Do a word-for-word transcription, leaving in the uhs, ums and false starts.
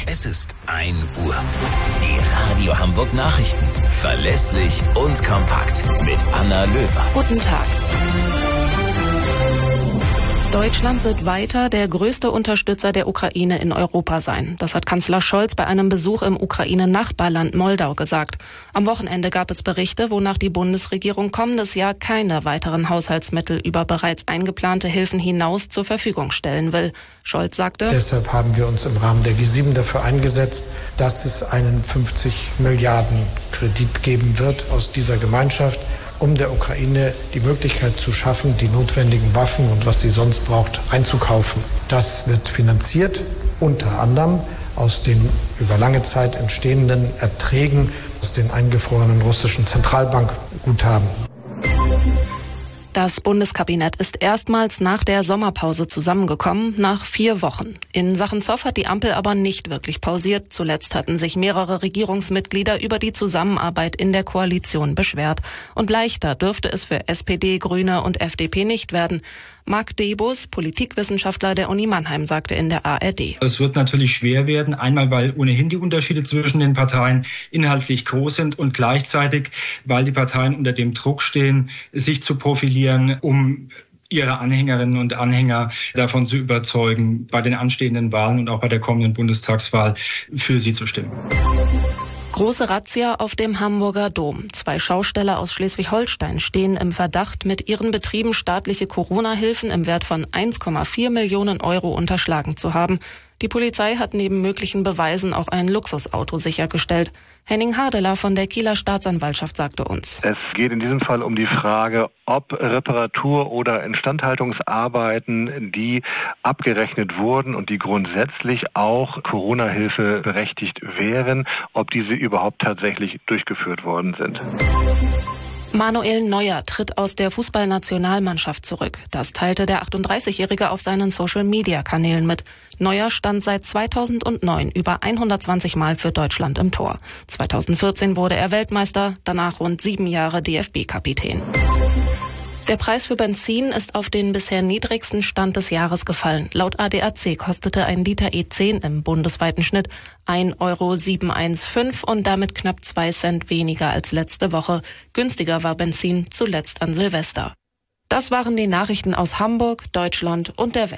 Es ist ein Uhr. Die Radio Hamburg Nachrichten. Verlässlich und kompakt. Mit Anna Löwer. Guten Tag. Deutschland wird weiter der größte Unterstützer der Ukraine in Europa sein. Das hat Kanzler Scholz bei einem Besuch im Ukraine-Nachbarland Moldau gesagt. Am Wochenende gab es Berichte, wonach die Bundesregierung kommendes Jahr keine weiteren Haushaltsmittel über bereits eingeplante Hilfen hinaus zur Verfügung stellen will. Scholz sagte: Deshalb haben wir uns im Rahmen der G sieben dafür eingesetzt, dass es einen fünfzig Milliarden Kredit geben wird aus dieser Gemeinschaft, um der Ukraine die Möglichkeit zu schaffen, die notwendigen Waffen und was sie sonst braucht, einzukaufen. Das wird finanziert unter anderem aus den über lange Zeit entstehenden Erträgen aus den eingefrorenen russischen Zentralbankguthaben. Das Bundeskabinett ist erstmals nach der Sommerpause zusammengekommen, nach vier Wochen. In Sachen Zoff hat die Ampel aber nicht wirklich pausiert. Zuletzt hatten sich mehrere Regierungsmitglieder über die Zusammenarbeit in der Koalition beschwert. Und leichter dürfte es für S P D, Grüne und F D P nicht werden. Marc Debus, Politikwissenschaftler der Uni Mannheim, sagte in der A R D: Es wird natürlich schwer werden, einmal weil ohnehin die Unterschiede zwischen den Parteien inhaltlich groß sind und gleichzeitig, weil die Parteien unter dem Druck stehen, sich zu profilieren, um ihre Anhängerinnen und Anhänger davon zu überzeugen, bei den anstehenden Wahlen und auch bei der kommenden Bundestagswahl für sie zu stimmen. Große Razzia auf dem Hamburger Dom. Zwei Schausteller aus Schleswig-Holstein stehen im Verdacht, mit ihren Betrieben staatliche Corona-Hilfen im Wert von eins Komma vier Millionen Euro unterschlagen zu haben. Die Polizei hat neben möglichen Beweisen auch ein Luxusauto sichergestellt. Henning Hardeler von der Kieler Staatsanwaltschaft sagte uns: Es geht in diesem Fall um die Frage, ob Reparatur- oder Instandhaltungsarbeiten, die abgerechnet wurden und die grundsätzlich auch Corona-Hilfe berechtigt wären, ob diese überhaupt tatsächlich durchgeführt worden sind. Manuel Neuer tritt aus der Fußballnationalmannschaft zurück. Das teilte der achtunddreißigjährige auf seinen Social-Media-Kanälen mit. Neuer stand seit zweitausendneun über hundertzwanzig Mal für Deutschland im Tor. zweitausendvierzehn wurde er Weltmeister, danach rund sieben Jahre D F B-Kapitän. Der Preis für Benzin ist auf den bisher niedrigsten Stand des Jahres gefallen. Laut A D A C kostete ein Liter E zehn im bundesweiten Schnitt ein Euro siebenhundertfünfzehn und damit knapp zwei Cent weniger als letzte Woche. Günstiger war Benzin zuletzt an Silvester. Das waren die Nachrichten aus Hamburg, Deutschland und der Welt.